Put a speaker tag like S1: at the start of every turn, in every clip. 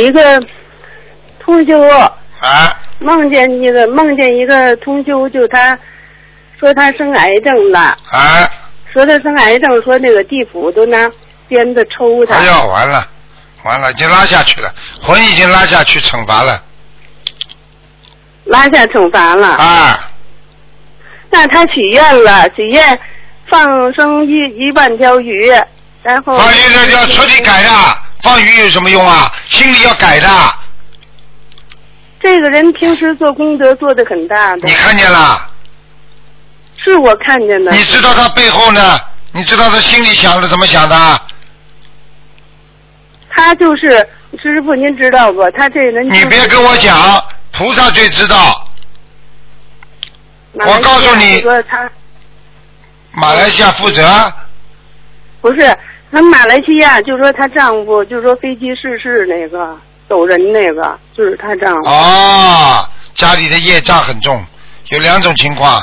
S1: 一个同修
S2: 啊，
S1: 梦见一个同修，就他说他生癌症了，
S2: 啊，
S1: 说他生癌症，说那个地府都拿鞭子抽他。
S2: 哎呦，完了，已经拉下去了，魂已经拉下去惩罚了。
S1: 拉下惩罚了。
S2: 啊。
S1: 那他许愿了，许愿放生1万条鱼，然后。
S2: 放鱼要彻底改的，放鱼有什么用啊？心里要改的。
S1: 这个人平时做功德做得很大的。
S2: 你看见了？
S1: 是我看见的。
S2: 你知道他背后呢？你知道他心里想的怎么想的？
S1: 他就是师傅，您知道不？他这人、就是。
S2: 你别跟我讲，菩萨最知道。我告诉你，马来西亚负责。
S1: 不是，他马来西亚就说她丈夫就说飞机失事那个走人那个，就是她丈夫。
S2: 哦，家里的业障很重，有2种情况。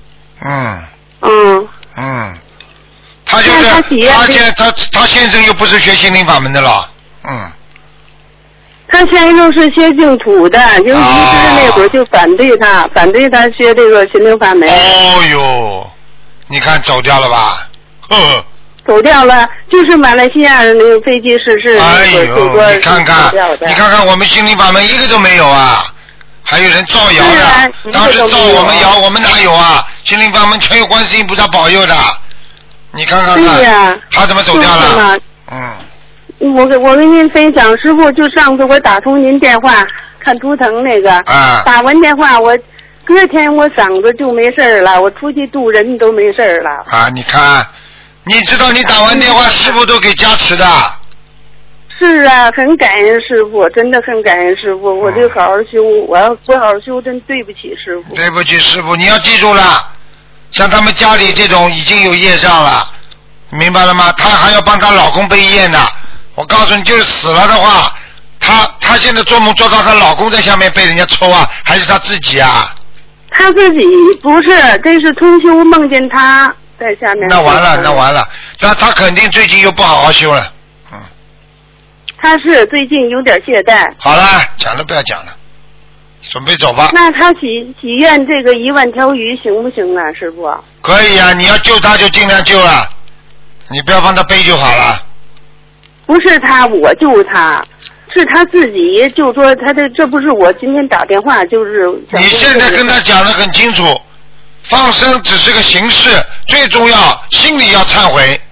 S2: 他就是他先生又不是学心灵法门的了。
S1: 他先生是学净土的，就是那会儿就反对他学这个心灵法门。
S2: 哦哟，你看走掉了吧？
S1: 走掉了，就是马来西亚的那个飞机失事。
S2: 哎呦，你看看我们心灵法门一个都没有啊！还有人造谣的，当时造我们谣，我们哪有啊？心灵法门全有观世音菩萨保佑的，你看看看，他怎么走掉了？
S1: 我跟您分享，师傅，就上次我打通您电话看图腾那个，打完电话我隔天我嗓子就没事了，我出去渡人都没事了。
S2: 啊，你看，你知道你打完电话师傅都给加持的。
S1: 是啊，很感恩师傅，真的很感恩师傅，我就好好修，我要不好好修，真对不起师傅。
S2: 对不起师傅，你要记住了，像他们家里这种已经有业障了，明白了吗？她还要帮她老公背业呢。我告诉你，就是死了的话，她现在做梦做到她老公在下面被人家抽啊，还是她自己啊？
S1: 她自己不是，这是同修梦见她在下面。
S2: 那完了，那她肯定最近又不好好修了。
S1: 她是最近有点懈怠。
S2: 好了，讲了不要讲了，准备走吧。
S1: 那她许愿这个1万条鱼行不行啊，师傅？
S2: 可以啊，你要救她就尽量救了，你不要帮她背就好了。
S1: 不是他，我救他，是他自己就说他这不是我今天打电话就是。
S2: 你现在跟他讲得很清楚，放生只是个形式，最重要心里要忏悔。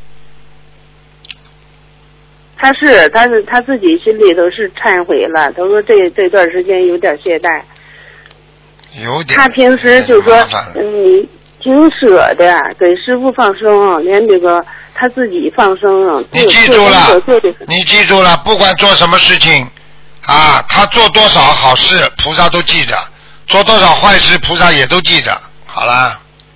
S1: 他自己心里头是忏悔了，他说这段时间有点懈怠。
S2: 有点。
S1: 他平时就说你挺舍的，给师父放生，连这个。他自己放生，
S2: 你记住了，不管做什么事情啊，他做多少好事，菩萨都记着；做多少坏事，菩萨也都记着。好了。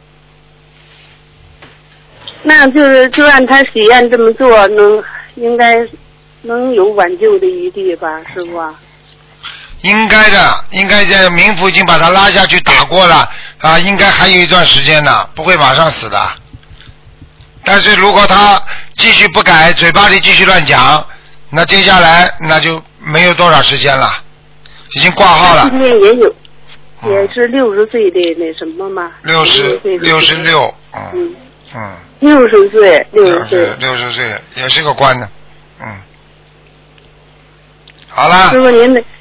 S1: 那就按他许愿这么做，应该能有挽救的余地吧，师傅？
S2: 应该的，冥府已经把他拉下去打过了啊，应该还有一段时间呢，不会马上死的。但是如果他继续不改，嘴巴里继续乱讲，那接下来那就没有多少时间了，已经挂号了。
S1: 今年也有，也是60岁的那什么嘛。
S2: 66。
S1: 60岁
S2: ，60岁也是个官呢。好了。
S1: 师傅您的。